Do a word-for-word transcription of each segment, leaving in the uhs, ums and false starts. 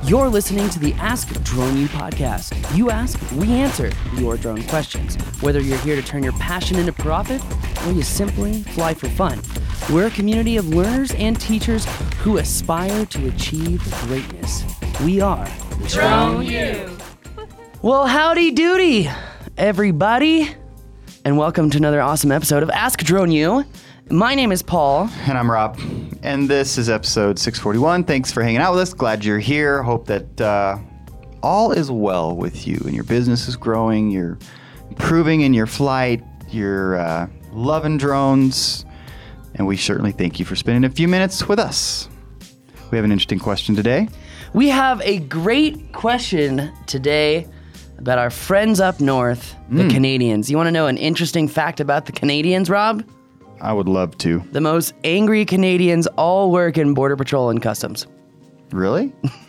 You're listening to the Ask Drone U podcast. You ask, we answer your drone questions. Whether you're here to turn your passion into profit or you simply fly for fun, we're a community of learners and teachers who aspire to achieve greatness. We are Drone U. Well, howdy doody, everybody, and welcome to another awesome episode of Ask Drone U. My name is Paul. And I'm Rob. And this is episode six forty-one. Thanks for hanging out with us. Glad you're here. Hope that uh, all is well with you and your business is growing. You're improving in your flight. You're uh, loving drones. And we certainly thank you for spending a few minutes with us. We have an interesting question today. We have a great question today about our friends up north, the Mm. Canadians. You want to know an interesting fact about the Canadians, Rob? I would love to. The most angry Canadians all work in Border Patrol and Customs. Really?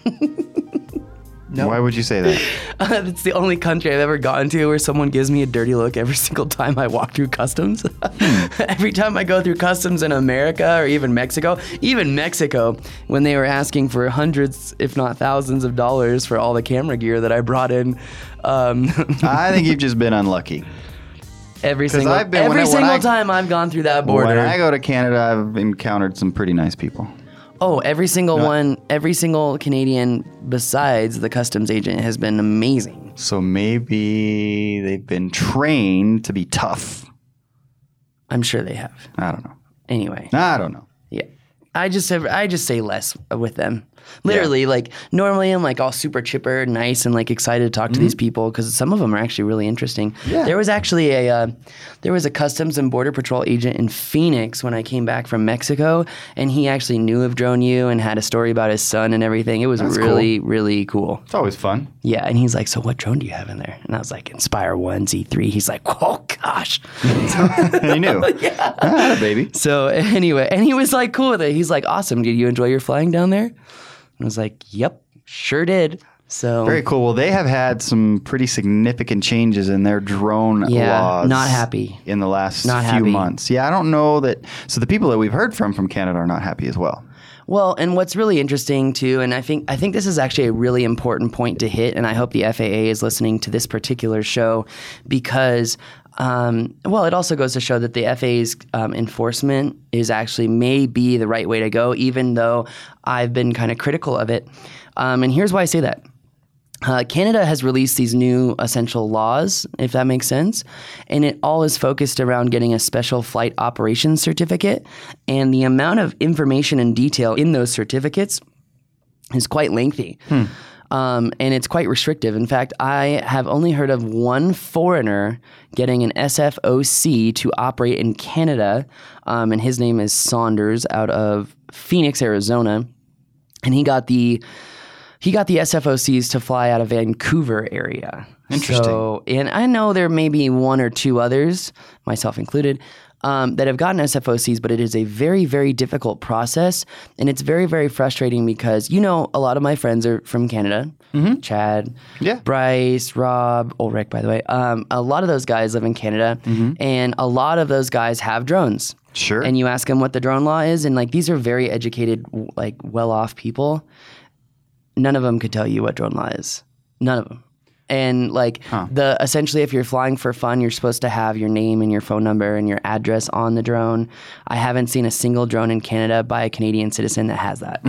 No. Why would you say that? Uh, it's the only country I've ever gone to where someone gives me a dirty look every single time I walk through customs. Every time I go through customs in America or even Mexico, even Mexico, when they were asking for hundreds, if not thousands of dollars for all the camera gear that I brought in. Um, I think you've just been unlucky. every single, I've been- every when I- when single I- time I've gone through that border. When I go to Canada, I've encountered some pretty nice people. Oh, every single No. one, every single Canadian besides the customs agent has been amazing. So maybe they've been trained to be tough. I'm sure they have. I don't know. Anyway, I don't know. yeah. I just have, I just say less with them. Literally, like normally I'm like all super chipper, nice, and like excited to talk to these people because some of them are actually really interesting. Yeah. There was actually a uh, there was a Customs and Border Patrol agent in Phoenix when I came back from Mexico, and he actually knew of Drone U and had a story about his son and everything. It was That's really, really cool. It's always fun. Yeah, and he's like, so what drone do you have in there? And I was like, Inspire one Z three. He's like, oh gosh. And he knew. Yeah. Ah, baby. So anyway, and he was like cool with it. He's like, awesome. Did you enjoy your flying down there? I was like, yep, sure did. So Very cool. Well, they have had some pretty significant changes in their drone Yeah, laws. not happy. In the last Not few happy. months. Yeah, I don't know that. So the people that we've heard from from Canada are not happy as well. Well, and what's really interesting too, and I think I think this is actually a really important point to hit, and I hope the F A A is listening to this particular show because, um, well, it also goes to show that the F A A's um, enforcement is actually may be the right way to go, even though I've been kind of critical of it. Um, and here's why I say that. Uh, Canada has released these new essential laws, if that makes sense, and it all is focused around getting a special flight operations certificate, and the amount of information and detail in those certificates is quite lengthy, hmm. um, and it's quite restrictive. In fact, I have only heard of one foreigner getting an S F O C to operate in Canada, um, and his name is Saunders out of Phoenix, Arizona, and he got the He got the S F O Cs to fly out of Vancouver area. Interesting. So, and I know there may be one or two others, myself included, um, that have gotten S F O Cs, but it is a very, very difficult process. And it's very, very frustrating because, you know, a lot of my friends are from Canada. Mm-hmm. Chad, Yeah. Bryce, Rob, Ulrich, by the way. Um, a lot of those guys live in Canada. Mm-hmm. And a lot of those guys have drones. Sure. And you ask them what the drone law is. And like, these are very educated, like well-off people. None of them could tell you what drone law is. None of them. And like Huh. the essentially, if you're flying for fun, you're supposed to have your name and your phone number and your address on the drone. I haven't seen a single drone in Canada by a Canadian citizen that has that.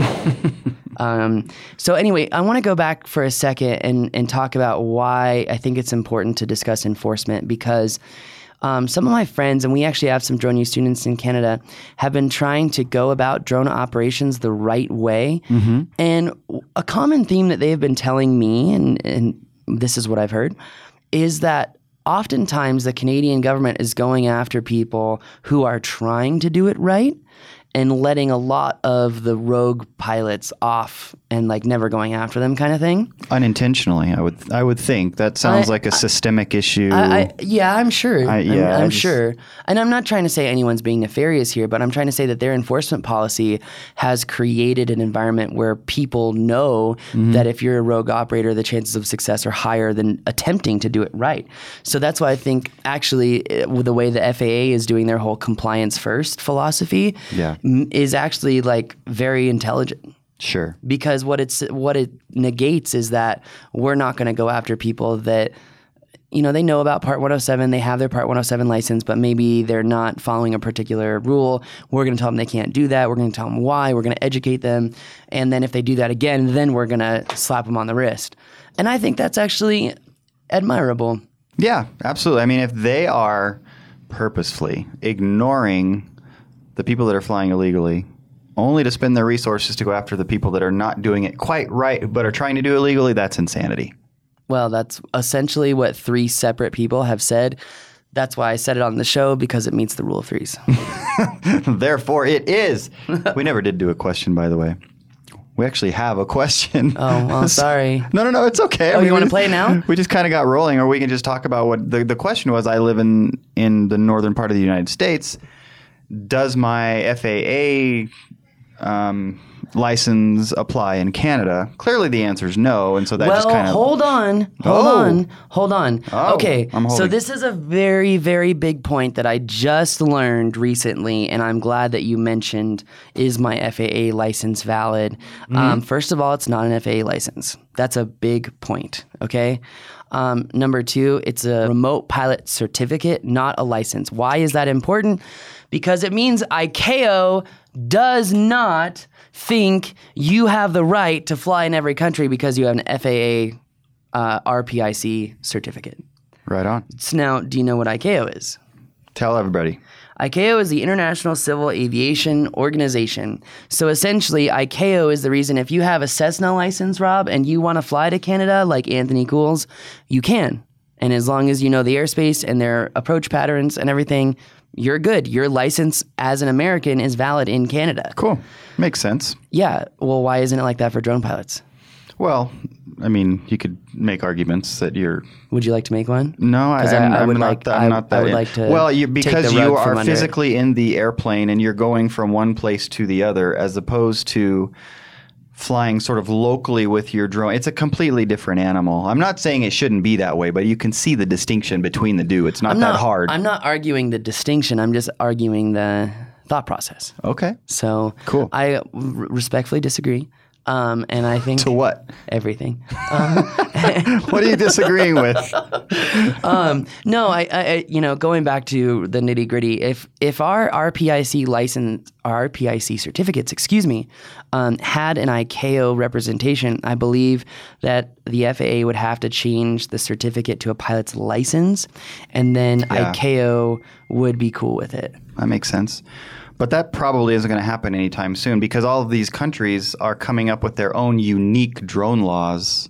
um, so anyway, I want to go back for a second and and talk about why I think it's important to discuss enforcement because. Um, some of my friends, and we actually have some Drone U students in Canada, have been trying to go about drone operations the right way. Mm-hmm. And a common theme that they've been telling me, and, and this is what I've heard, is that oftentimes the Canadian government is going after people who are trying to do it right and letting a lot of the rogue pilots off and like never going after them kind of thing. Unintentionally, I would I would think. That sounds I- like a systemic issue. I, I, yeah, I'm sure. I- I'm- yeah, I'm, I just- sure. And I'm not trying to say anyone's being nefarious here, but I'm trying to say that their enforcement policy has created an environment where people know Mm-hmm. that if you're a rogue operator, the chances of success are higher than attempting to do it right. So that's why I think actually uh, with the way the F A A is doing their whole compliance first philosophy Yeah. m- is actually like very intelligent. Sure. Because what it's what it negates is that we're not going to go after people that, you know, they know about Part one oh seven, they have their Part one oh seven license, but maybe they're not following a particular rule. We're going to tell them they can't do that. We're going to tell them why. We're going to educate them. And then if they do that again, then we're going to slap them on the wrist. And I think that's actually admirable. Yeah, absolutely. I mean, if they are purposefully ignoring the people that are flying illegally, only to spend their resources to go after the people that are not doing it quite right but are trying to do it illegally, that's insanity. Well, that's essentially what three separate people have said. That's why I said it on the show, because it meets the rule of threes. Therefore, it is. We never did do a question, by the way. We actually have a question. Oh, well, sorry. no, no, no, it's okay. Oh, we, you want to just, play it now? We just kind of got rolling, or we can just talk about what the, the question was. I live in, in the northern part of the United States. Does my F A A um, license apply in Canada? Clearly the answer is no, and so that well, just kind of... hold on, hold Oh. on, hold on. Oh, okay, I'm so holding. this is a very, very big point that I just learned recently, and I'm glad that you mentioned, is my F A A license valid? Mm-hmm. Um, first of all, it's not an F A A license. That's a big point, okay? Um, number two, it's a remote pilot certificate, not a license. Why is that important? Because it means I C A O does not think you have the right to fly in every country because you have an F A A uh, R P I C certificate. Right on. So now, do you know what I C A O is? Tell everybody. I C A O is the International Civil Aviation Organization. So essentially, I C A O is the reason if you have a Cessna license, Rob, and you want to fly to Canada like Anthony Cools, you can. And as long as you know the airspace and their approach patterns and everything, you're good. Your license as an American is valid in Canada. Cool. Makes sense. Yeah. Well, why isn't it like that for drone pilots? Well, I mean, you could make arguments that you're... Would you like to make one? No, I, 'Cause I- I'm, I I'm would not. like- that, I'm I- not that. I would in. like to Well, you, take because the rug you from are under it. physically in the airplane and you're going from one place to the other, as opposed to flying sort of locally with your drone. It's a completely different animal. I'm not saying it shouldn't be that way, but you can see the distinction between the two. It's not I'm that not, hard. I'm not arguing the distinction. I'm just arguing the thought process. Okay. So Cool. I r- respectfully disagree. Um, and I think To what? everything. Um, What are you disagreeing with? um, no, I, I, you know, going back to the nitty gritty, if if our R P I C license, our R P I C certificates, excuse me, um, had an I C A O representation, I believe that the F A A would have to change the certificate to a pilot's license, and then Yeah. I C A O would be cool with it. That makes sense. But that probably isn't going to happen anytime soon because all of these countries are coming up with their own unique drone laws.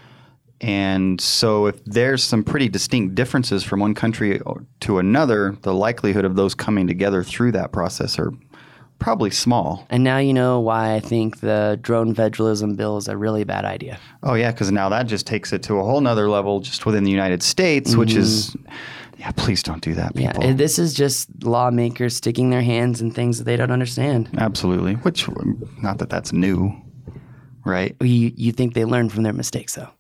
And so if there's some pretty distinct differences from one country to another, the likelihood of those coming together through that process are probably small. And now you know why I think the drone federalism bill is a really bad idea. Oh, yeah, because now that just takes it to a whole nother level just within the United States, mm-hmm. which is... Yeah, please don't do that, people. Yeah, this is just lawmakers sticking their hands in things that they don't understand. Absolutely. Which, not that that's new, right? You you think they learn from their mistakes, though?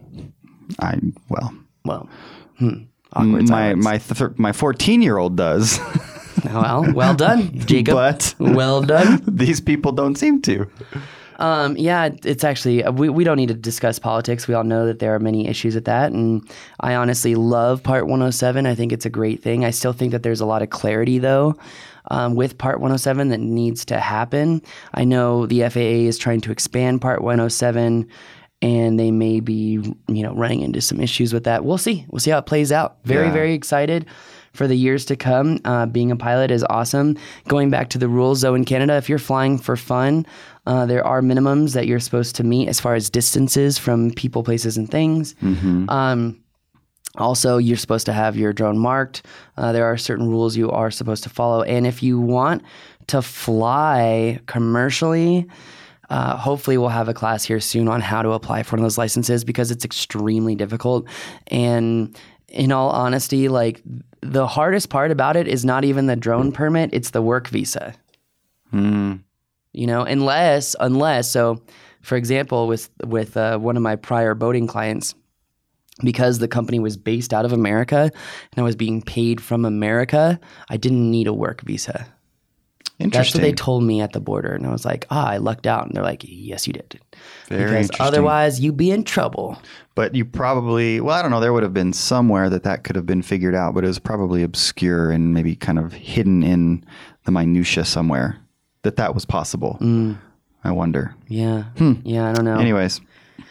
I well, well, hmm, awkward my silence. my th- my fourteen-year-old does. Well, well done, Jacob. But well done. These people don't seem to. Um, yeah, it's actually, we, we don't need to discuss politics. We all know that there are many issues with that. And I honestly love Part one oh seven. I think it's a great thing. I still think that there's a lot of clarity, though, um, with Part one oh seven that needs to happen. I know the F A A is trying to expand Part one oh seven, and they may be, you know, running into some issues with that. We'll see. We'll see how it plays out. Very, Yeah. very excited for the years to come. Uh, being a pilot is awesome. Going back to the rules, though, in Canada, if you're flying for fun, uh, there are minimums that you're supposed to meet as far as distances from people, places, and things. Mm-hmm. Um, also, you're supposed to have your drone marked. Uh, there are certain rules you are supposed to follow. And if you want to fly commercially, uh, hopefully we'll have a class here soon on how to apply for one of those licenses because it's extremely difficult. And in all honesty, like the hardest part about it is not even the drone permit, it's the work visa. Mm. You know, unless, unless, so for example, with, with uh, one of my prior boating clients, because the company was based out of America and I was being paid from America, I didn't need a work visa. That's Interesting. what they told me at the border. And I was like, ah, I lucked out. And they're like, yes, you did. Very because interesting. otherwise you'd be in trouble. But you probably, well, I don't know, there would have been somewhere that that could have been figured out, but it was probably obscure and maybe kind of hidden in the minutia somewhere that that was possible. Mm. I wonder. Yeah. Hmm. Yeah, I don't know. Anyways.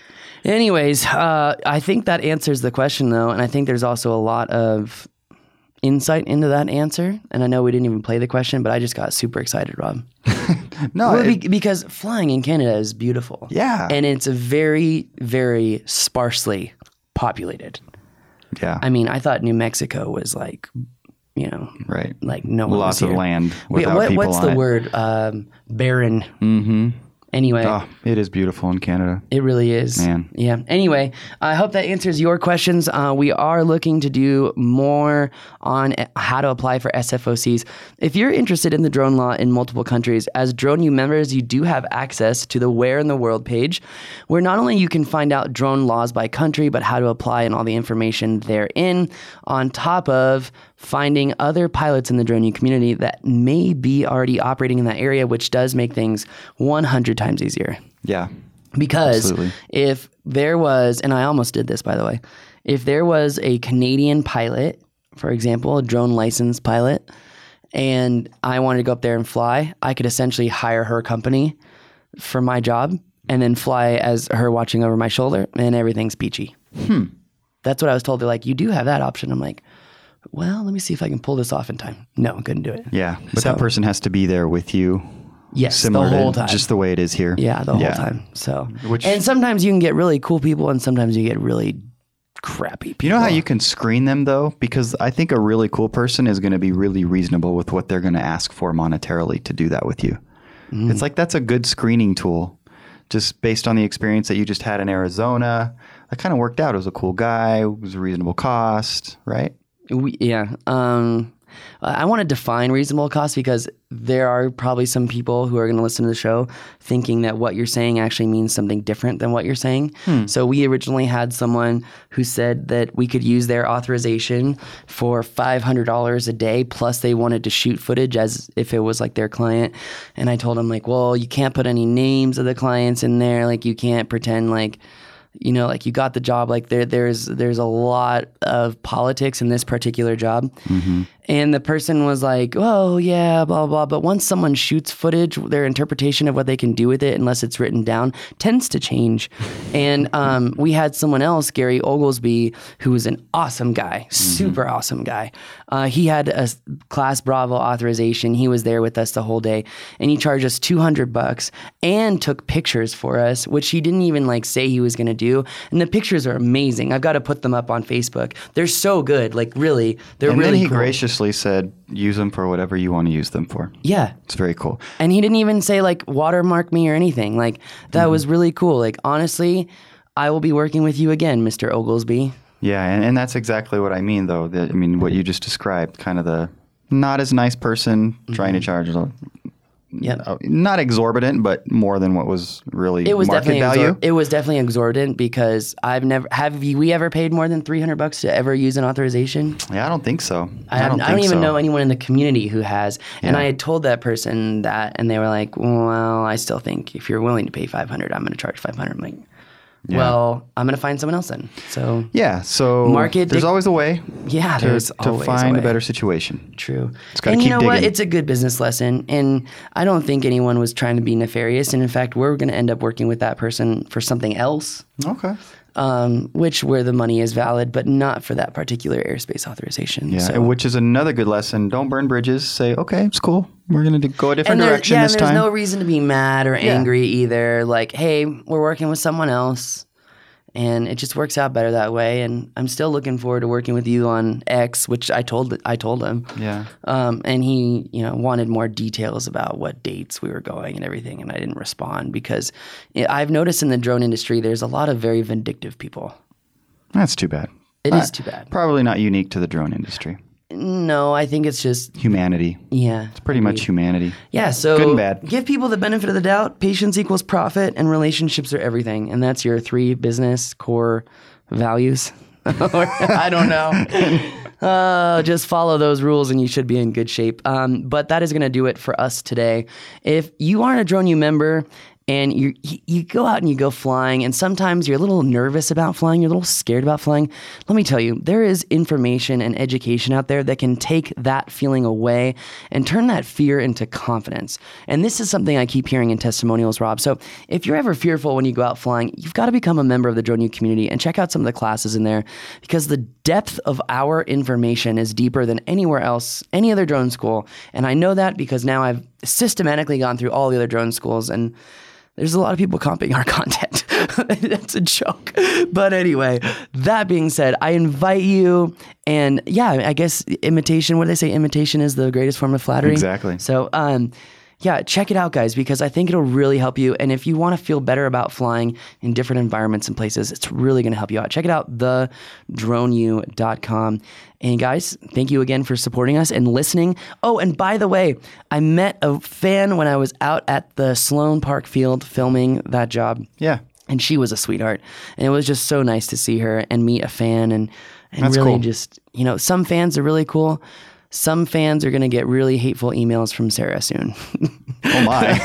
Anyways, uh, I think that answers the question, though. And I think there's also a lot of insight into that answer. And I know we didn't even play the question, but I just got super excited, Rob. no, well, it, be- because flying in Canada is beautiful. Yeah. And it's a very, very sparsely populated. Yeah. I mean, I thought New Mexico was like, you know, right. like no one Lots was of here. land Wait, without what, people what's on the it. word? Um, barren. Mm-hmm. Anyway. Oh, it is beautiful in Canada. It really is. Man. Yeah. Anyway, I hope that answers your questions. Uh, we are looking to do more on how to apply for S F O Cs. If you're interested in the drone law in multiple countries, as Drone U members, you do have access to the Where in the World page, where not only you can find out drone laws by country, but how to apply and all the information therein, on top of finding other pilots in the Drone U community that may be already operating in that area, which does make things one hundred times easier. Yeah. Because Absolutely. if there was, and I almost did this, by the way, if there was a Canadian pilot, for example, a drone licensed pilot, and I wanted to go up there and fly, I could essentially hire her company for my job and then fly as her watching over my shoulder, and everything's peachy. Hmm. That's what I was told. They're like, you do have that option. I'm like, well, let me see if I can pull this off in time. No, I couldn't do it. Yeah. But So- that person has to be there with you. Yes, Similar the whole to time. just the way it is here. Yeah, the whole time. So, Which- and sometimes you can get really cool people, and sometimes you get really crappy people. You know how you can screen them though? Because I think a really cool person is going to be really reasonable with what they're going to ask for monetarily to do that with you. Mm. It's like that's a good screening tool. Just based on the experience that you just had in Arizona, that kind of worked out. It was a cool guy. It was a reasonable cost, right? We, yeah. Um, I want to define reasonable cost because there are probably some people who are going to listen to the show thinking that what you're saying actually means something different than what you're saying. Hmm. So we originally had someone who said that we could use their authorization for five hundred dollars a day, plus they wanted to shoot footage as if it was like their client. And I told them like, well, you can't put any names of the clients in there. Like you can't pretend like, you know, like you got the job. Like there, there's there's a lot of politics in this particular job. Mm-hmm. And the person was like, oh, yeah, blah, blah, blah. But once someone shoots footage, their interpretation of what they can do with it, unless it's written down, tends to change. And um, we had someone else, Gary Oglesby, who was an awesome guy, super mm-hmm. awesome guy. Uh, he had a Class Bravo authorization. He was there with us the whole day. And he charged us two hundred bucks and took pictures for us, which he didn't even like say he was going to do. And the pictures are amazing. I've got to put them up on Facebook. They're so good. Like, really, they're and really then he cool. graciously said, use them for whatever you want to use them for. Yeah. It's very cool. And he didn't even say, like, watermark me or anything. Like, that mm-hmm. was really cool. Like, honestly, I will be working with you again, Mister Oglesby. Yeah, and, and that's exactly what I mean, though. That, I mean, what you just described, kind of the not as nice person mm-hmm. trying to charge a Yep. Uh, not exorbitant, but more than what was really it was market definitely value. Exor- it was definitely exorbitant because I've never have you, we ever paid more than three hundred bucks to ever use an authorization? Yeah, I don't think so. I, I don't, I think don't even so. know anyone in the community who has. And Yeah. I had told that person that, and they were like, "Well, I still think if you're willing to pay five hundred, I'm going to charge five hundred." I'm like, Yeah. well, I'm going to find someone else then. So Yeah, so Market there's dic- always a way yeah, to, there's to always find a, a way. better situation. True. Just gotta and keep you know what? digging. It's a good business lesson. And I don't think anyone was trying to be nefarious. And in fact, we're going to end up working with that person for something else, Okay. um, which where the money is valid, but not for that particular airspace authorization. Yeah, So, which is another good lesson. Don't burn bridges. Say, okay, it's cool. We're going to go a different and there, direction yeah, this and there's time. no reason to be mad or Yeah. angry either. Like, hey, we're working with someone else. And it just works out better that way. And I'm still looking forward to working with you on X, which I told I told him. Yeah. Um, and he, you know, wanted more details about what dates we were going and everything. And I didn't respond because I've noticed in the drone industry, there's a lot of very vindictive people. That's too bad. It Uh, is too bad. Probably not unique to the drone industry. No, I think it's just, Humanity. yeah. It's pretty much humanity. Yeah, so Good and bad. give people the benefit of the doubt. Patience equals profit, and relationships are everything. And that's your three business core values. Or, I don't know. Uh, just follow those rules and you should be in good shape. Um, but that is going to do it for us today. If you aren't a DroneU member and you you go out and you go flying, and sometimes you're a little nervous about flying, you're a little scared about flying, let me tell you, there is information and education out there that can take that feeling away and turn that fear into confidence. And this is something I keep hearing in testimonials, Rob. So if you're ever fearful when you go out flying, you've got to become a member of the DroneU community and check out some of the classes in there, because the depth of our information is deeper than anywhere else, any other drone school. And I know that because now I've systematically gone through all the other drone schools, and there's a lot of people comping our content. That's a joke. But anyway, that being said, I invite you, and yeah, I guess imitation, what do they say? Imitation is the greatest form of flattery. Exactly. So, um, yeah, check it out, guys, because I think it'll really help you. And if you want to feel better about flying in different environments and places, it's really going to help you out. Check it out, the drone u dot com. And guys, thank you again for supporting us and listening. Oh, and by the way, I met a fan when I was out at the Sloan Park Field filming that job. Yeah. And she was a sweetheart. And it was just so nice to see her and meet a fan and, and That's really cool. just, you know, some fans are really cool. Some fans are going to get really hateful emails from Sarah soon. Oh,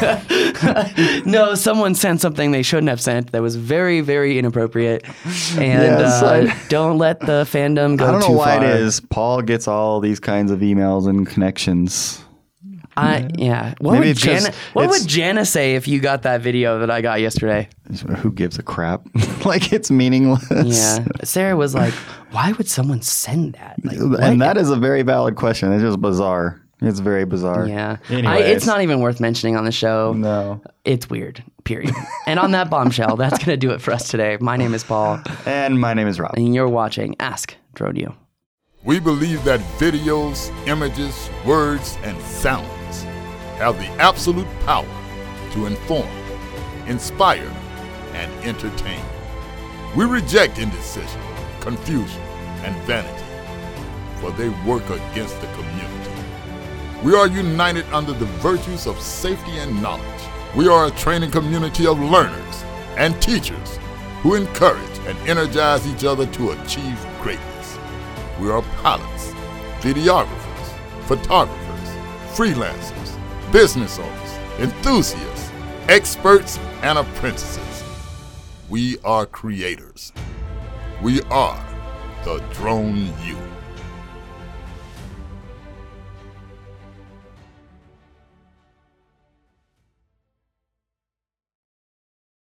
my. No, someone sent something they shouldn't have sent that was very, very inappropriate. And Yes, uh, I- don't let the fandom go I don't know too why far. it is. Paul gets all these kinds of emails and connections. I, yeah. What, Maybe would it's 'cause Jana, what it's- would Jana say if you got that video that I got yesterday? Who gives a crap? Like, it's meaningless. Yeah. Sarah was like, why would someone send that? Like, what? And that is a very valid question. It's just bizarre. It's very bizarre. Yeah. I, Anyways. it's not even worth mentioning on the show. No. It's weird, period. And on that bombshell, that's going to do it for us today. My name is Paul, And my name is Rob. and you're watching Ask DroneU. We believe that videos, images, words, and sounds have the absolute power to inform, inspire, and entertain. We reject indecision, confusion, and vanity, for they work against the community. We are united under the virtues of safety and knowledge. We are a training community of learners and teachers who encourage and energize each other to achieve greatness. We are pilots, videographers, photographers, freelancers, business owners, enthusiasts, experts, and apprentices. We are creators. We are the Drone U.